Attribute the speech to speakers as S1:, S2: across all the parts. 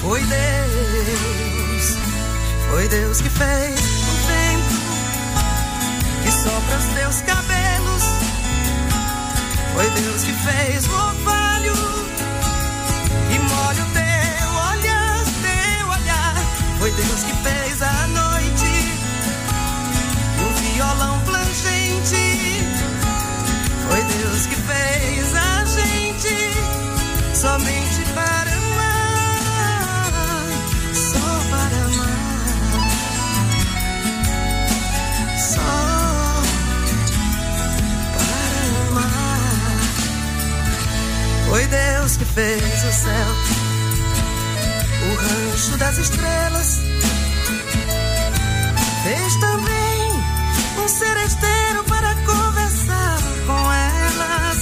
S1: Foi Deus que fez o vento que sopra os teus cabelos. Foi Deus que fez o orvalho que molha o teu olhar. Foi Deus que fez a noite e um violão plangente. Foi Deus que fez a gente somente para amar, só para amar, só para amar. Foi Deus que fez o céu, o rancho das estrelas. Fez também um seresteiro para conversar com elas.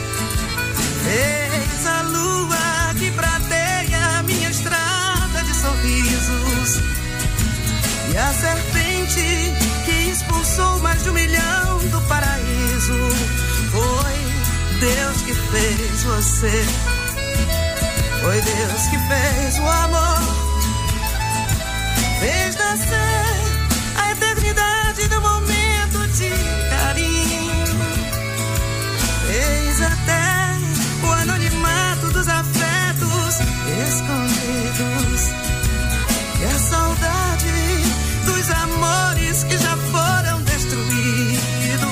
S1: Fez a lua que prateia minha estrada de sorrisos, e a serpente que expulsou mais de 1 milhão do paraíso. Foi Deus que fez você. Foi Deus que fez o amor. Fez nascer a eternidade do momento de carinho. Fez até o anonimato dos afetos escondidos e a saudade dos amores que já foram destruídos.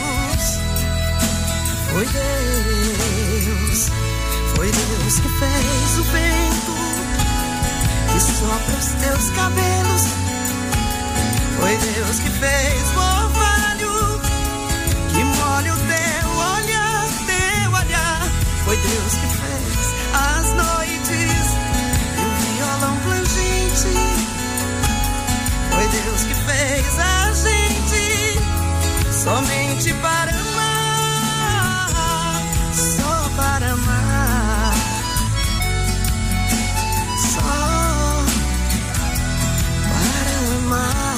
S1: Foi Deus que fez o vento que sopra os teus cabelos. Foi Deus que fez o orvalho que molha o teu olhar. Foi Deus que fez as noites e o violão plangente. Foi Deus que fez a gente somente para amar, só para amar, só para amar.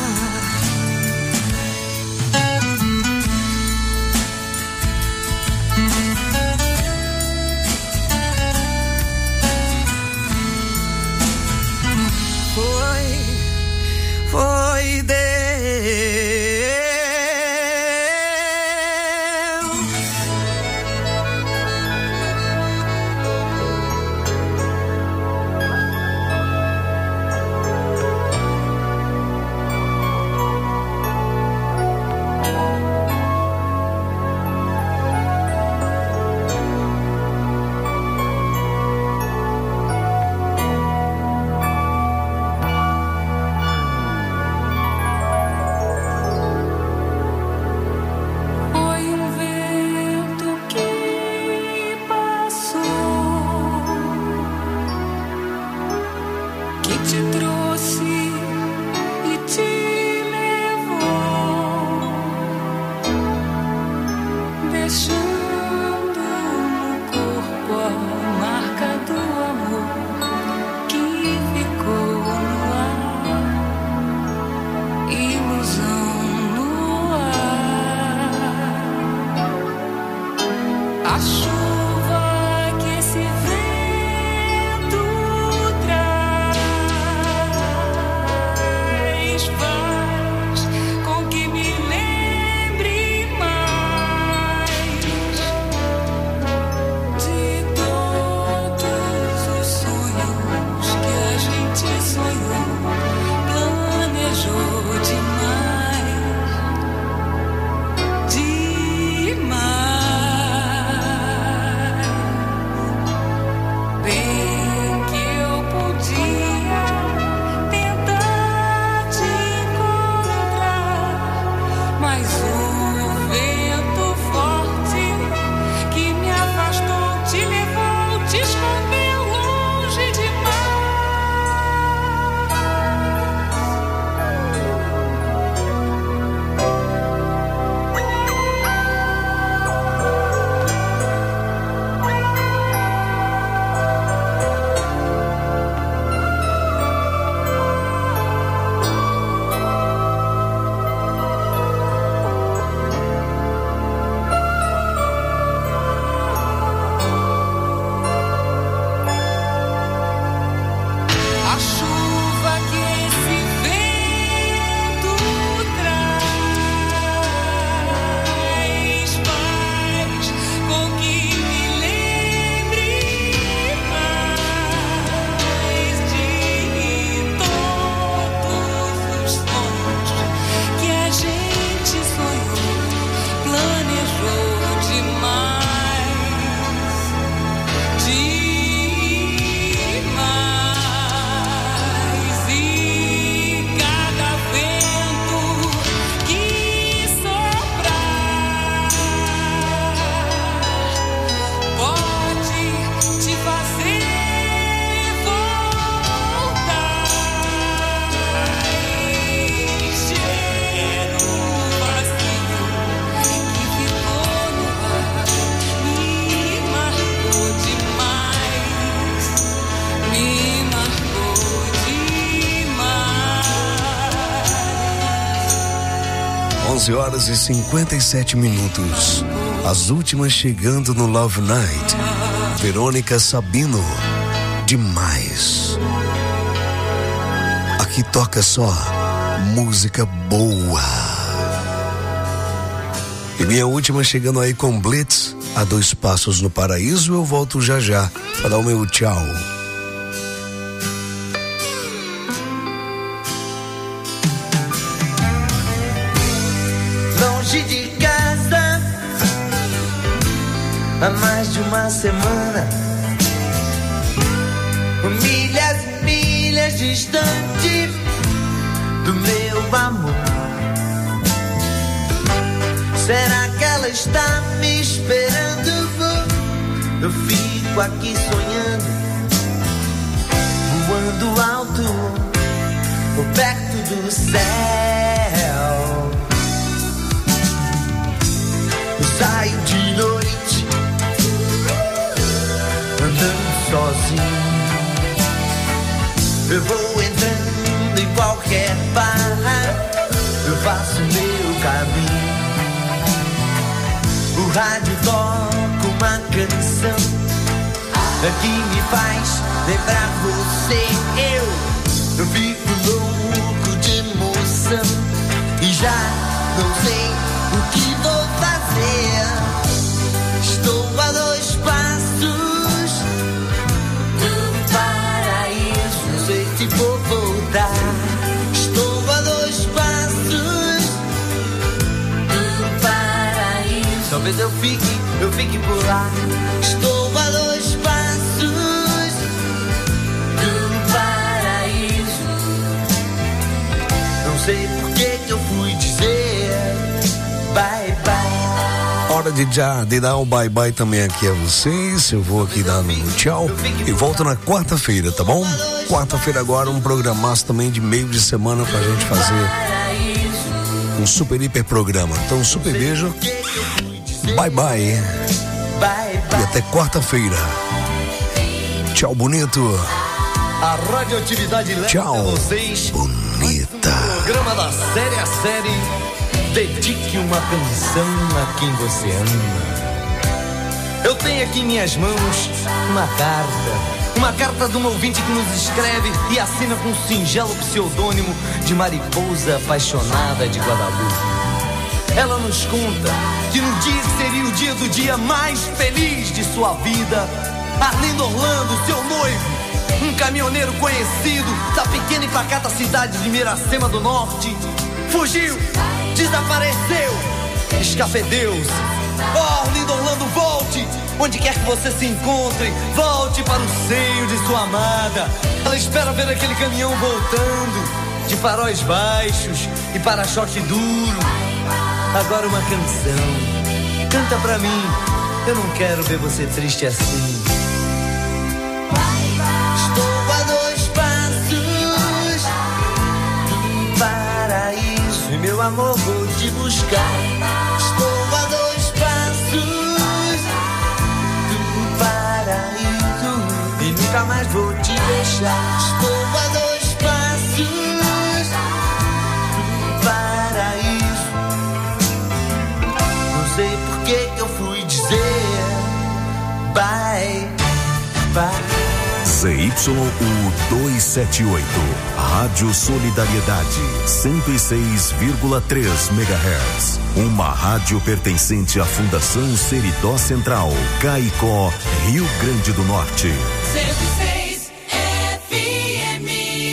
S2: 11h57. As últimas chegando no Love Night. Verônica Sabino, demais. Aqui toca só música boa. E minha última chegando aí com Blitz, a 2 passos no paraíso. Eu volto já já para dar o meu tchau.
S3: Longe de casa, há mais de uma semana, milhas e milhas distante do meu amor. Será que ela está me esperando? Eu fico aqui sonhando, voando alto, perto do céu. Eu saio de noite, andando sozinho. Eu vou entrando em qualquer bar, eu faço meu caminho. O rádio toca uma canção que me faz lembrar você. Eu fico louco de emoção e já não sei o que vou fazer. Estou a 2 passos do paraíso, não sei se vou voltar. Estou a 2 passos do paraíso, talvez eu fique por lá. Estou a 2 passos do paraíso, não sei por que eu fui dizer bye bye.
S2: Hora de dar um bye bye também aqui a vocês. Eu vou aqui dar um tchau e volto na quarta-feira, tá bom? Quarta-feira agora um programaço também de meio de semana pra gente fazer um super hiper programa. Então super beijo, bye bye e até quarta-feira. Tchau, bonito.
S3: A radioatividade leva
S2: tchau,
S3: a vocês
S2: bonita.
S3: Programa da série a série. Dedique uma canção a quem você ama. Eu tenho aqui em minhas mãos uma carta de um ouvinte que nos escreve e assina com um singelo pseudônimo de Mariposa Apaixonada de Guadalupe. Ela nos conta que no dia que seria o dia mais feliz de sua vida, Arlindo Orlando, seu noivo, um caminhoneiro conhecido da pequena e pacata cidade de Miracema do Norte, fugiu, desapareceu, escafedeu-se. Oh, Arlindo Orlando, volte! Onde quer que você se encontre, volte para o seio de sua amada. Ela espera ver aquele caminhão voltando, de faróis baixos e para-choque duro. Agora uma canção, canta pra mim, eu não quero ver você triste assim. Estou a 2 passos do paraíso e meu amor vou te buscar. Estou a 2 passos do paraíso e nunca mais vou te deixar. Estou a 2 passos do paraíso, não sei por que eu fui dizer bye bye.
S4: ZYU 278, Rádio Solidariedade, 106,3 MHz. Uma rádio pertencente à Fundação Seridó Central, Caicó, Rio Grande do Norte.
S5: 106 FM.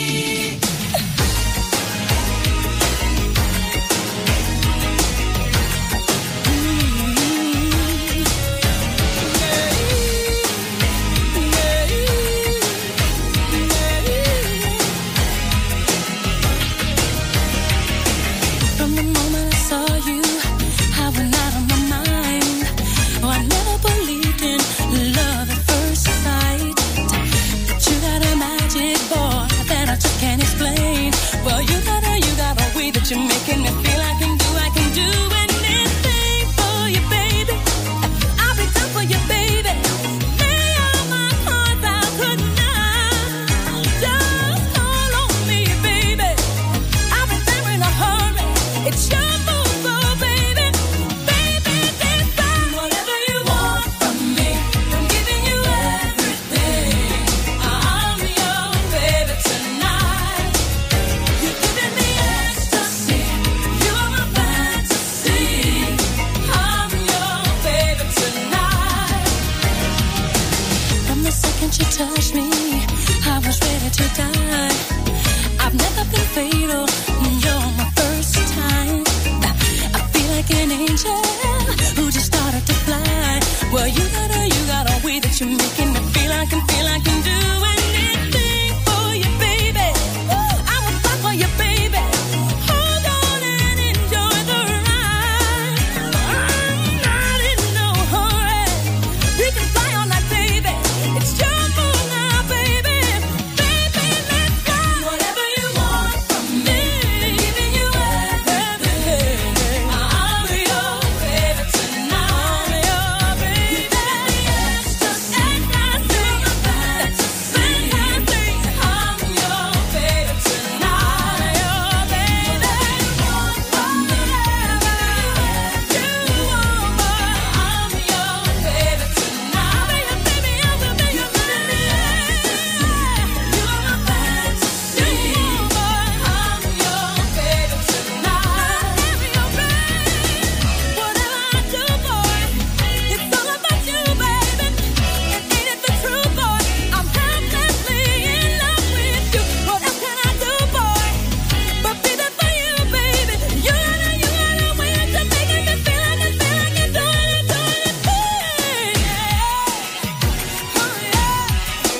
S6: You're making me feel I can do anything for you, baby. I'll be done for you, baby. Lay all my cards out tonight. Just call on me, baby. I'll be there in a hurry. It's your move, touched me, I was ready to die. I've never been fatal, you're my first time. I feel like an angel who just started to fly. Well, you got a way that you're making me feel I can do anything for you, baby. I will fight for you, baby. Hold on and enjoy the ride. I'm not in no hurry. We can fly all night, baby. It's your moon now, baby. Baby, let's fly. Whatever you want from me, giving you everything. I'm your baby tonight. I'm your baby. Just act like you're fantasy. I'm your baby tonight. Your baby. Want whatever you want, but I'm your baby tonight. Baby, I will be your baby. You're my fantasy, but I'm your baby tonight. I'm your baby. Whatever I do, boy, it's all about you, baby. And ain't it the truth, boy? I'm helplessly in love with you. What else can I do, boy, but be there for you, baby? You got a way to make me feel like I can do anything. Oh yeah,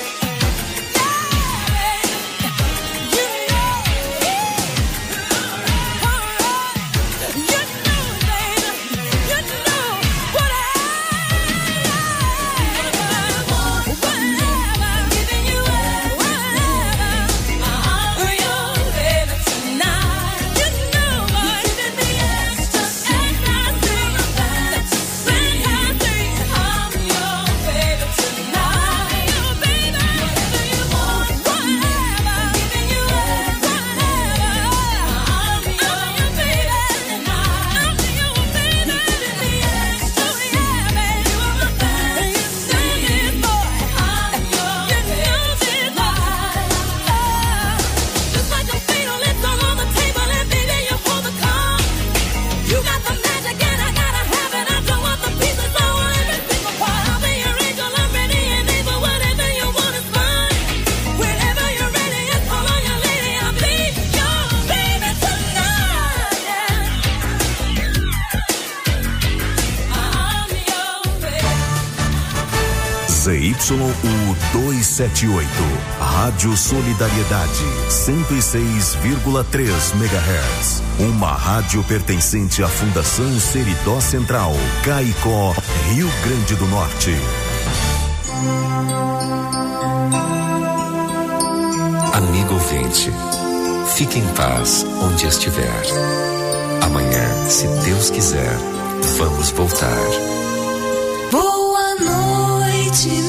S4: ZYU 278, Rádio Solidariedade, 106,3 MHz. Uma rádio pertencente à Fundação Seridó Central, Caicó, Rio Grande do Norte.
S7: Amigo ouvinte, fique em paz onde estiver. Amanhã, se Deus quiser, vamos voltar.
S5: Boa noite,